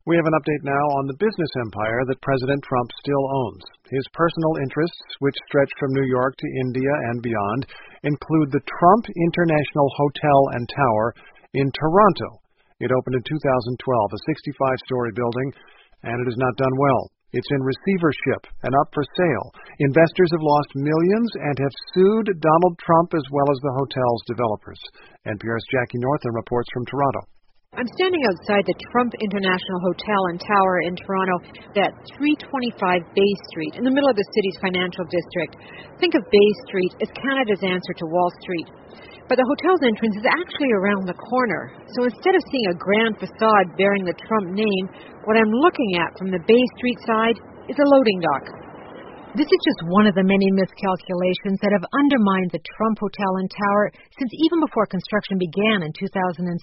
We have an update now on the business empire that President Trump still owns. His personal interests, which stretch from New York to India and beyond, include the Trump International Hotel and Tower in Toronto. It opened in 2012, a 65-story building, and it has not done well. It's in receivership and up for sale. Investors have lost millions and have sued Donald Trump as well as the hotel's developers. NPR's Jackie Northam reports from Toronto. I'm standing outside the Trump International Hotel and Tower in Toronto at 325 Bay Street, in the middle of the city's financial district. Think of Bay Street as Canada's answer to Wall Street. But the hotel's entrance is actually around the corner. So instead of seeing a grand facade bearing the Trump name, what I'm looking at from the Bay Street side is a loading dock. This is just one of the many miscalculations that have undermined the Trump Hotel and Tower since even before construction began in 2007.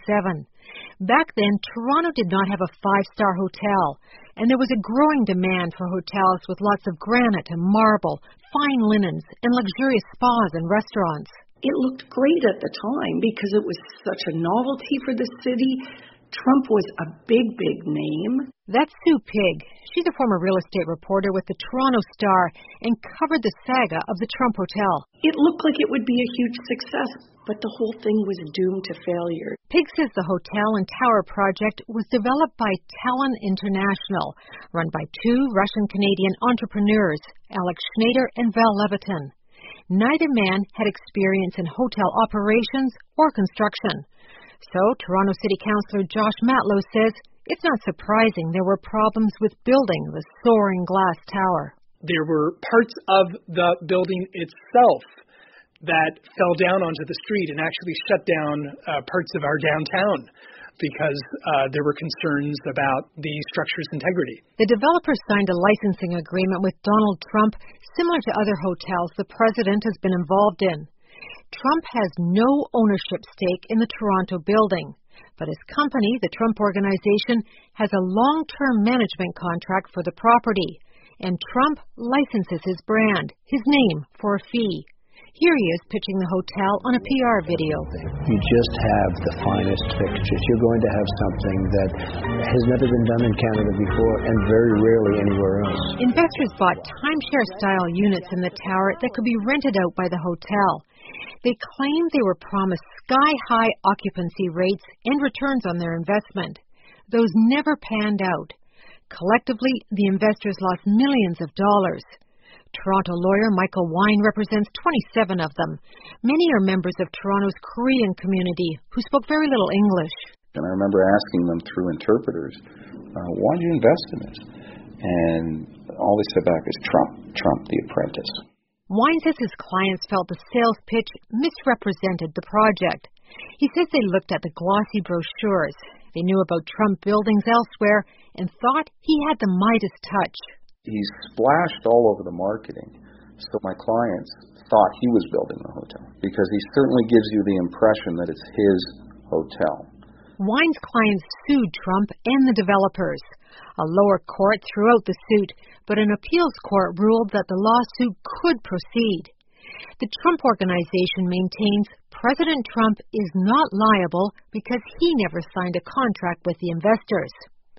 Back then, Toronto did not have a five-star hotel, and there was a growing demand for hotels with lots of granite and marble, fine linens, and luxurious spas and restaurants. It looked great at the time because it was such a novelty for the city. Trump was a big name. That's Sue Pigg. She's a former real estate reporter with the Toronto Star and covered the saga of the Trump Hotel. It looked like it would be a huge success, but the whole thing was doomed to failure. Pigg says the hotel and tower project was developed by Talon International, run by two Russian-Canadian entrepreneurs, Alex Schneider and Val Levitin. Neither man had experience in hotel operations or construction. So, Toronto City Councillor Josh Matlow says it's not surprising there were problems with building the soaring glass tower. There were parts of the building itself that fell down onto the street and actually shut down parts of our downtown because there were concerns about the structure's integrity. The developer signed a licensing agreement with Donald Trump, similar to other hotels the president has been involved in. Trump has no ownership stake in the Toronto building, but his company, the Trump Organization, has a long-term management contract for the property, and Trump licenses his brand, his name, for a fee. Here he is pitching the hotel on a PR video. You just have the finest fixtures. You're going to have something that has never been done in Canada before and very rarely anywhere else. Investors bought timeshare-style units in the tower that could be rented out by the hotel. They claimed they were promised sky-high occupancy rates and returns on their investment. Those never panned out. Collectively, the investors lost millions of dollars. Toronto lawyer Michael Wine represents 27 of them. Many are members of Toronto's Korean community who spoke very little English. And I remember asking them through interpreters, why did you invest in this? And all they said back is Trump the apprentice. Wine says his clients felt the sales pitch misrepresented the project. He says they looked at the glossy brochures. They knew about Trump buildings elsewhere and thought he had the Midas touch. He splashed all over the marketing, so my clients thought he was building the hotel because he certainly gives you the impression that it's his hotel. Wine's clients sued Trump and the developers. A lower court threw out the suit, but an appeals court ruled that the lawsuit could proceed. The Trump Organization maintains President Trump is not liable because he never signed a contract with the investors.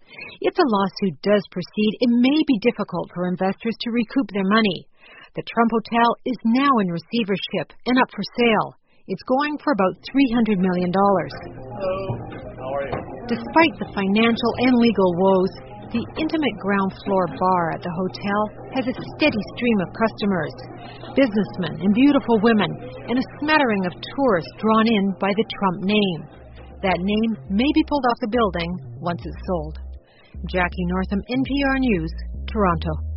If the lawsuit does proceed, it may be difficult for investors to recoup their money. The Trump Hotel is now in receivership and up for sale. It's going for about $300 million. Hello. How are you? Despite the financial and legal woes, the intimate ground floor bar at the hotel has a steady stream of customers, businessmen and beautiful women, and a smattering of tourists drawn in by the Trump name. That name may be pulled off the building once it's sold. Jackie Northam, NPR News, Toronto.